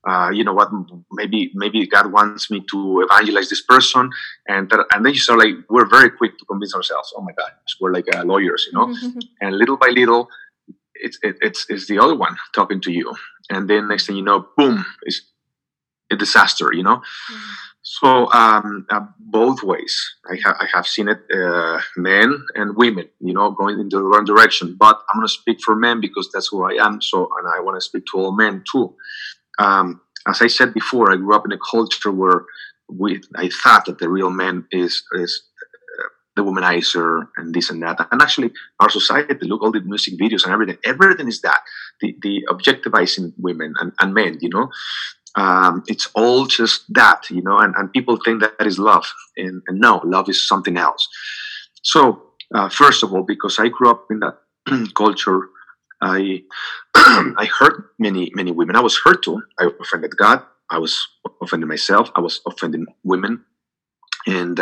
Maybe God wants me to evangelize this person, and then you start we're very quick to convince ourselves. Oh my God, we're like lawyers, And little by little, it's the other one talking to you, and then next thing you know, boom, it's a disaster, So both ways, I have seen it, men and women, going in the wrong direction. But I'm going to speak for men because that's who I am. So, and I want to speak to all men too. As I said before, I grew up in a culture where I thought that the real man is the womanizer and this and that. And actually, our society, look, all the music videos and everything is that. The objectivizing women and men, it's all just that, and people think that is love. And no, love is something else. So, first of all, because I grew up in that culture, I hurt many women. I was hurt too. I offended God. I was offending myself. I was offending women. And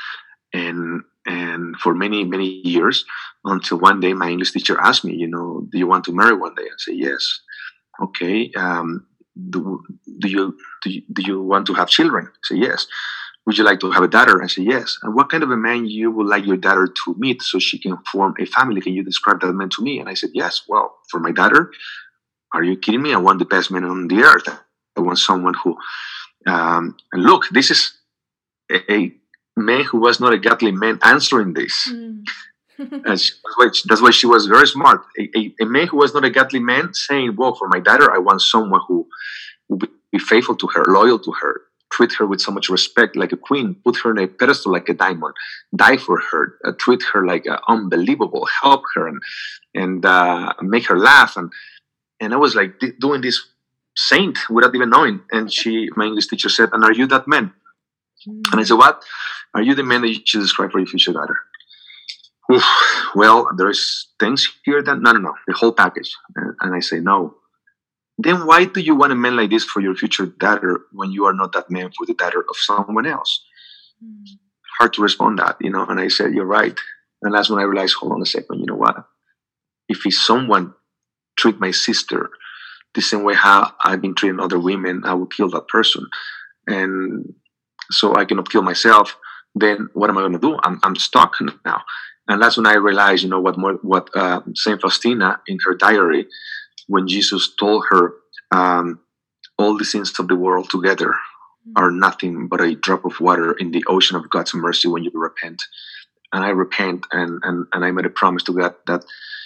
for many years, until one day my English teacher asked me, do you want to marry one day? I say yes. Okay. Do you want to have children? I say yes. Would you like to have a daughter? I say yes. And what kind of a man you would like your daughter to meet so she can form a family? Can you describe that man to me? And I said yes. Well, for my daughter, are you kidding me? I want the best man on the earth. I want someone who and look, this is a man who was not a godly man answering this. And that's why she was very smart. A man who was not a godly man saying, well, for my daughter, I want someone who will be faithful to her, loyal to her, treat her with so much respect like a queen, put her on a pedestal like a diamond, die for her, treat her like unbelievable, help her and make her laugh. And I was like doing this saint without even knowing. And my English teacher said, and are you that man? And I said, what? Are you the man that you should describe for your future daughter? Oof, well, there's things here that, no, the whole package. And I say, no. Then why do you want a man like this for your future daughter when you are not that man for the daughter of someone else? Hard to respond that, and I said, you're right. And that's when I realized, hold on a second, you know what? If someone treat my sister the same way how I've been treating other women, I will kill that person. And so I cannot kill myself. Then what am I going to do? I'm stuck now. And that's when I realized, what Saint Faustina in her diary, when Jesus told her, all the sins of the world together are nothing but a drop of water in the ocean of God's mercy when you repent. And I repent, and I made a promise to God that,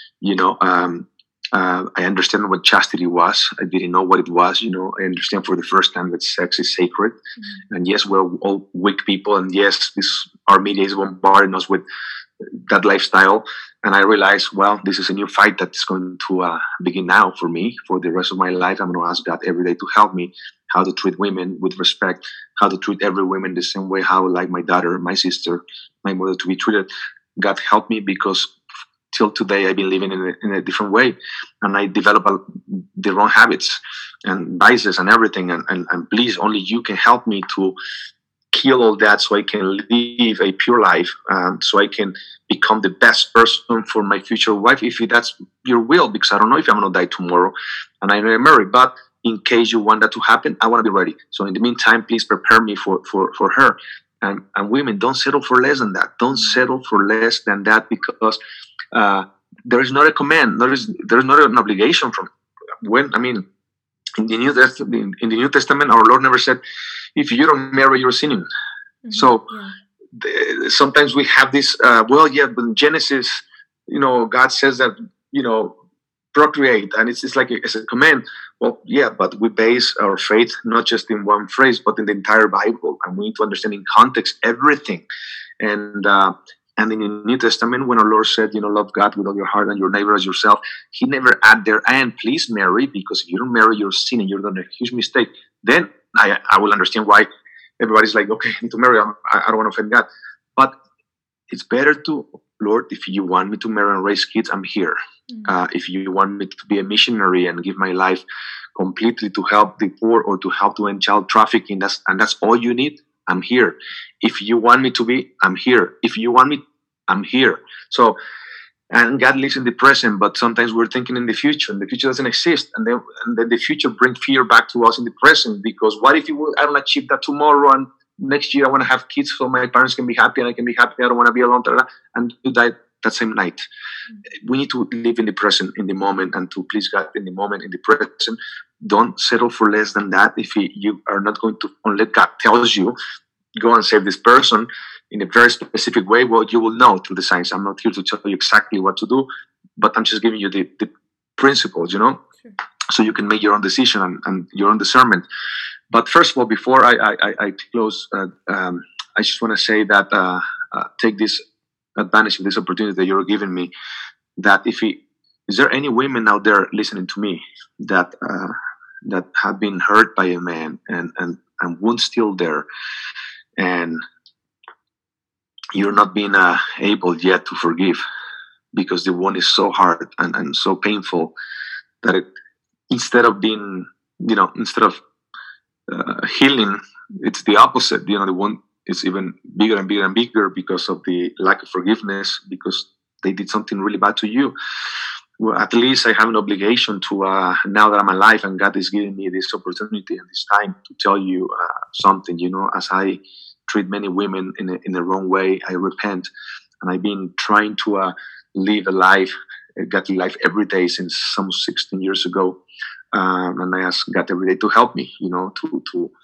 I understand what chastity was. I didn't know what it was. I understand for the first time that sex is sacred. And yes, we're all weak people. And yes, our media is bombarding us with that lifestyle. And I realized, well, this is a new fight that's going to begin now for me. For the rest of my life, I'm going to ask God every day to help me how to treat women with respect, how to treat every woman the same way, how I like my daughter, my sister, my mother to be treated. God help me, because till today I've been living in a different way, and I develop the wrong habits and vices and everything. And please, only you can help me to kill all that so I can live a pure life, so I can become the best person for my future wife, if that's your will, because I don't know if I'm going to die tomorrow and I'm going to marry. But in case you want that to happen, I want to be ready. So in the meantime, please prepare me for her. And women, don't settle for less than that. Don't settle for less than that, because there is not a command. There's not an obligation from when. I mean, in the New Testament, our Lord never said, "If you don't marry, you're sinning." Mm-hmm. So sometimes we have this. But in Genesis, God says that procreate, and it's like it's a command. Well, yeah, but we base our faith not just in one phrase, but in the entire Bible, and we need to understand in context everything. And in the New Testament, when our Lord said, love God with all your heart and your neighbor as yourself, He never added there, and please marry, because if you don't marry, you're sinning, you're doing a huge mistake. Then I will understand why everybody's like, okay, I need to marry. I don't want to offend God. But it's better to, Lord, if you want me to marry and raise kids, I'm here. Mm-hmm. If you want me to be a missionary and give my life completely to help the poor or to help to end child trafficking, that's all you need, I'm here. If you want me to be, I'm here. If you want me, I'm here. So, and God lives in the present, but sometimes we're thinking in the future, and the future doesn't exist. And then the future brings fear back to us in the present, because what if I don't achieve that tomorrow, and next year I want to have kids so my parents can be happy and I can be happy. I don't want to be alone, and you die that same night. Mm-hmm. We need to live in the present, in the moment, and to please God in the moment, in the present. Don't settle for less than that. If you are not going to, unless God tells you, go and save this person in a very specific way, well, you will know through the signs. I'm not here to tell you exactly what to do, but I'm just giving you the principles, Sure. So you can make your own decision and your own discernment. But first of all, before I close, I just want to say that take this advantage of this opportunity that you're giving me, that is there any women out there listening to me that have been hurt by a man and wounds still there, and you're not being able yet to forgive because the wound is so hard and so painful that instead of being, instead of healing, it's the opposite. The wound is even bigger and bigger and bigger because of the lack of forgiveness, because they did something really bad to you. Well, at least I have an obligation to, now that I'm alive and God is giving me this opportunity and this time, to tell you something, as I treat many women in the wrong way, I repent. And I've been trying to live a godly life every day since almost 16 years ago. And I ask God every day to help me, to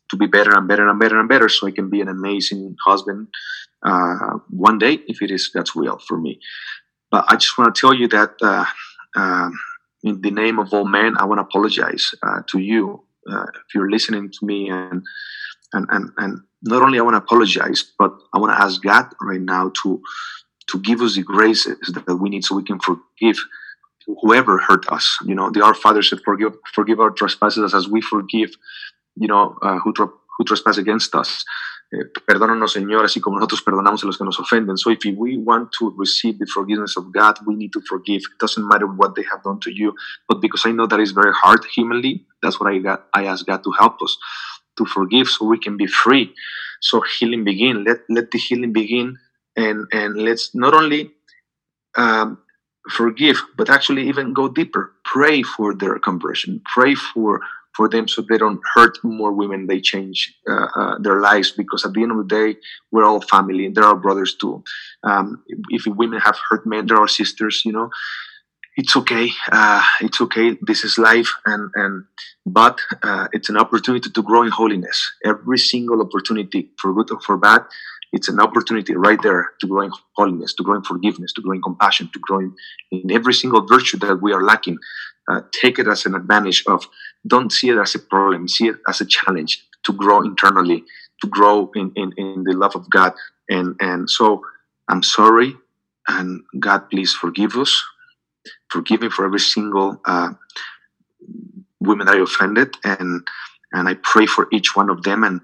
to be better and better and better and better, so I can be an amazing husband one day, if it is God's will for me. But I just want to tell you that in the name of all men, I want to apologize to you if you're listening to me, and not only I want to apologize, but I want to ask God right now to give us the graces that we need so we can forgive whoever hurt us. You know, the Our Father said, "Forgive our trespasses as we forgive, who trespass against us." Perdónanos, Señor, así como nosotros perdonamos a los que nos ofenden. So if we want to receive the forgiveness of God, we need to forgive. It doesn't matter what they have done to you. But because I know that is very hard humanly, that's what I ask God to help us to forgive so we can be free. So healing begin. Let the healing begin, and let's not only forgive, but actually even go deeper. Pray for their conversion. Pray for them so they don't hurt more women. They change their lives, because at the end of the day, we're all family. They're our brothers too. If women have hurt men, they're our sisters. You know, it's okay. It's okay. This is life, but it's an opportunity to grow in holiness. Every single opportunity, for good or for bad, it's an opportunity right there to grow in holiness, to grow in forgiveness, to grow in compassion, to grow in every single virtue that we are lacking. Take it as an advantage of, don't see it as a problem, see it as a challenge to grow internally, to grow in the love of God. And so I'm sorry, and God, please forgive us. Forgive me for every single woman that I offended, and I pray for each one of them, and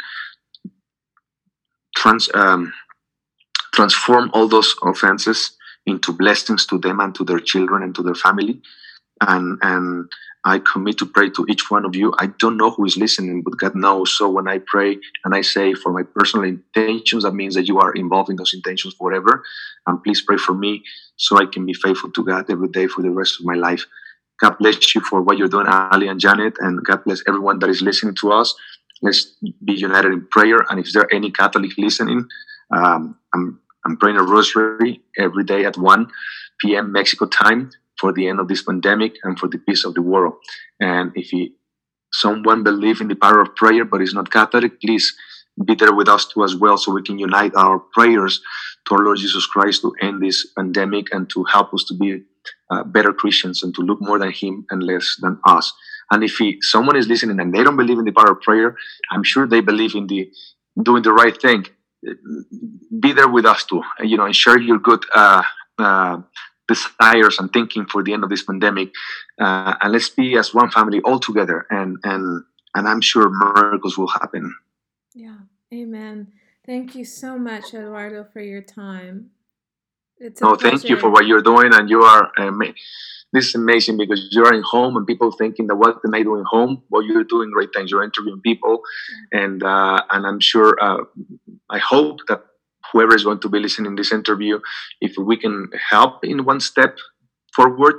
transform all those offenses into blessings to them and to their children and to their family. And I commit to pray to each one of you. I don't know who is listening, but God knows. So when I pray and I say for my personal intentions, that means that you are involved in those intentions forever. And please pray for me so I can be faithful to God every day for the rest of my life. God bless you for what you're doing, Ali and Janet, and God bless everyone that is listening to us. Let's be united in prayer. And if there are any Catholic listening, I'm praying a rosary every day at 1 p.m. Mexico time for the end of this pandemic and for the peace of the world. And if someone believes in the power of prayer but is not Catholic, please be there with us too as well, so we can unite our prayers to our Lord Jesus Christ to end this pandemic and to help us to be better Christians and to look more than Him and less than us. And if someone is listening and they don't believe in the power of prayer, I'm sure they believe in doing the right thing. Be there with us too, and share your good desires and thinking for the end of this pandemic, and let's be as one family all together, and I'm sure miracles will happen. Yeah, amen. Thank you so much, Eduardo, for your time. It's a pleasure. Thank you for what you're doing, and you are this is amazing, because you're in home and people thinking that what am I doing home? Well, you're doing great things. You're interviewing people, and I'm sure I hope that whoever is going to be listening to this interview, if we can help in one step forward,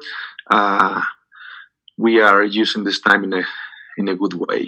we are using this time in a good way,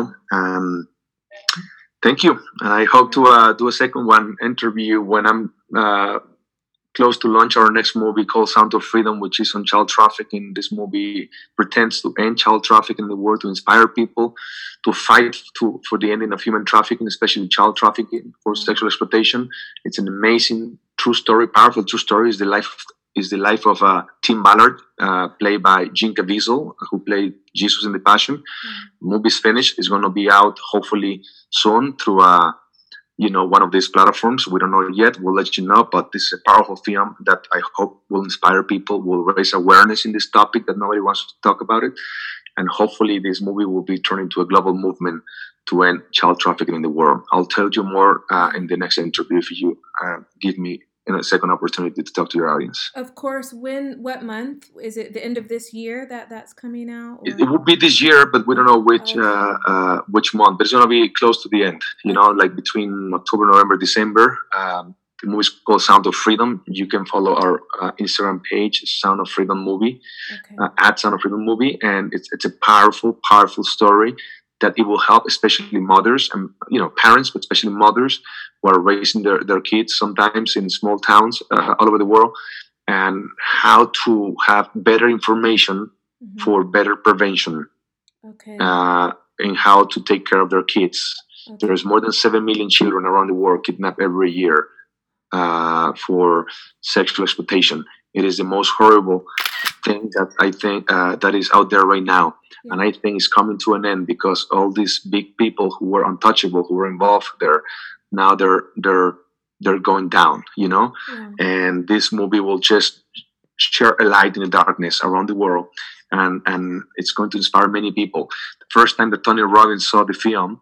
Thank you. And I hope to do a second one interview when I'm close to launch our next movie called Sound of Freedom, which is on child trafficking. This movie pretends to end child trafficking in the world, to inspire people to fight for the ending of human trafficking, especially child trafficking for sexual exploitation. It's an amazing true story, powerful true story. Is the life of Tim Ballard, played by Jim Caviezel, who played Jesus in the Passion. The movie's finished. It's going to be out hopefully soon through one of these platforms. We don't know yet. We'll let you know. But this is a powerful film that I hope will inspire people, will raise awareness in this topic that nobody wants to talk about it. And hopefully this movie will be turned into a global movement to end child trafficking in the world. I'll tell you more in the next interview if you give me a second opportunity to talk to your audience. Of course. What month? Is it the end of this year that's coming out? It will be this year, but we don't know which month. But it's going to be close to the end, like between October, November, December. The movie is called Sound of Freedom. You can follow our Instagram page, Sound of Freedom Movie, at Sound of Freedom Movie. And it's a powerful, powerful story that it will help especially mothers and parents, but especially mothers who are raising their kids sometimes in small towns all over the world, and how to have better information for better prevention, and how to take care of their kids. Okay. There's more than 7 million children around the world kidnapped every year for sexual exploitation. It is the most horrible thing that I think that is out there right now. Yeah. And I think it's coming to an end because all these big people who were untouchable, who were involved there, now they're going down, you know. Yeah. And this movie will just share a light in the darkness around the world, and it's going to inspire many people. The first time that Tony Robbins saw the film,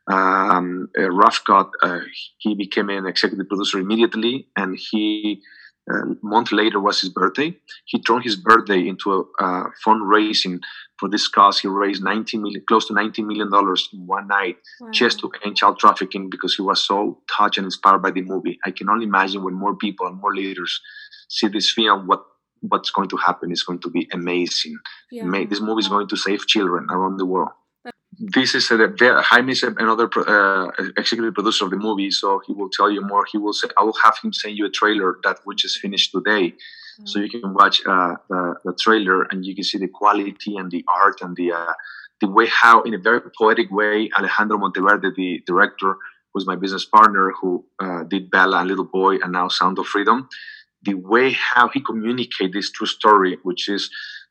Rough Cut, he became an executive producer immediately, and he a month later was his birthday. He turned his birthday into a fundraising for this cause. He raised close to $19 million in one night. Wow. Just to end child trafficking because he was so touched and inspired by the movie. I can only imagine when more people and more leaders see this film, what's going to happen is going to be amazing. Yeah. This movie is going to save children around the world. This is Jaime is another executive producer of the movie, so he will tell you more. He will say, I will have him send you a trailer that we just finished today, so you can watch the trailer and you can see the quality and the art and the way how, in a very poetic way, Alejandro Monteverde, the director, who's my business partner, who did Bella and Little Boy and now Sound of Freedom, the way how he communicates this true story, which is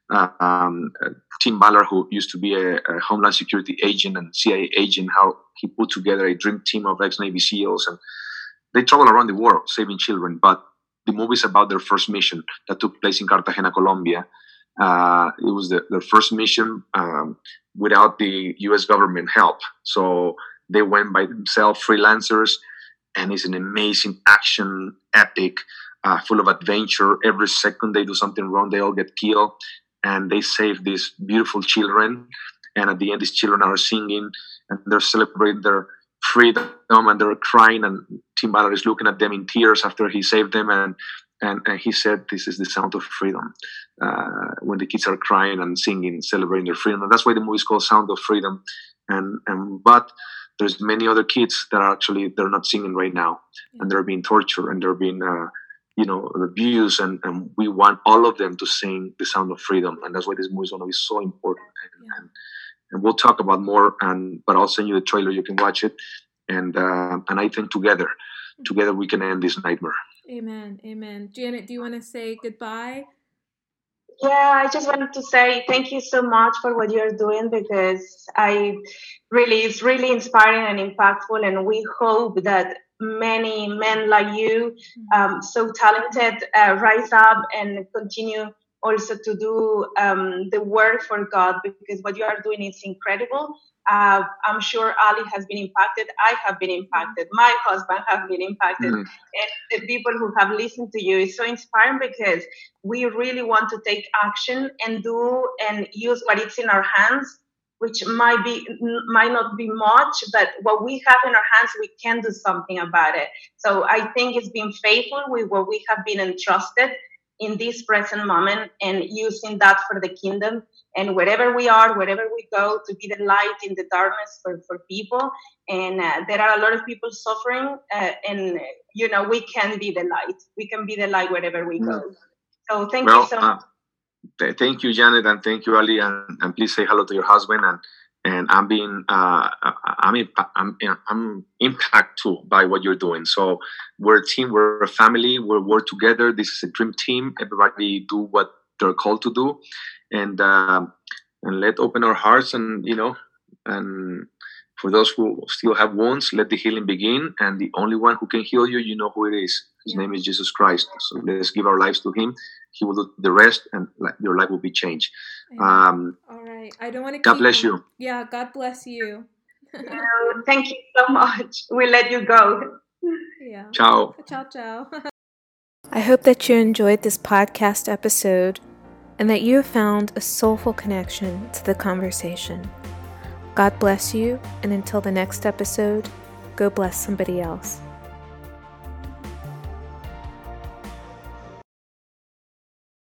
Tim Ballard, who used to be a Homeland Security agent and CIA agent, how he put together a dream team of ex-Navy SEALs, and they travel around the world saving children. But the movie is about their first mission that took place in Cartagena, Colombia. It was their first mission without the U.S. government help. So they went by themselves, freelancers, and it's an amazing action epic, full of adventure. Every second they do something wrong, they all get killed. And they save these beautiful children. And at the end, these children are singing and they're celebrating their freedom and they're crying. And Tim Ballard is looking at them in tears after he saved them. And he said, this is the sound of freedom. When the kids are crying and singing, celebrating their freedom. And that's why the movie is called Sound of Freedom. But there's many other kids that are actually, they're not singing right now. And they're being tortured and they're being abused, and we want all of them to sing the sound of freedom, and that's why this movie is going to be so important. And we'll talk about more, but I'll send you the trailer. You can watch it, and I think together we can end this nightmare. Amen. Janet, do you want to say goodbye? Yeah, I just wanted to say thank you so much for what you're doing, because it's really inspiring and impactful, and we hope that many men like you, so talented, rise up and continue also to do the work for God, because what you are doing is incredible. I'm sure Ali has been impacted. I have been impacted. My husband has been impacted. And the people who have listened to you is so inspiring, because we really want to take action and do and use what is in our hands, which might not be much, but what we have in our hands, we can do something about it. So I think it's being faithful with what we have been entrusted in this present moment and using that for the kingdom. And wherever we are, wherever we go, to be the light in the darkness for people. And there are a lot of people suffering, and we can be the light. We can be the light wherever we go. So thank you so much. Thank you, Janet, and thank you, Ali, and please say hello to your husband. And I'm impacted too by what you're doing. So we're a team, we're a family, we work together. This is a dream team. Everybody do what they're called to do, and let open our hearts, and for those who still have wounds, let the healing begin. And the only one who can heal you, you know who it is. His name is Jesus Christ. So let's give our lives to Him. He will do the rest, and your life will be changed. All right. I don't want to. God bless you. Yeah, God bless you. Thank you so much. We'll let you go. Yeah. Ciao. Ciao. I hope that you enjoyed this podcast episode and that you have found a soulful connection to the conversation. God bless you, and until the next episode, go bless somebody else.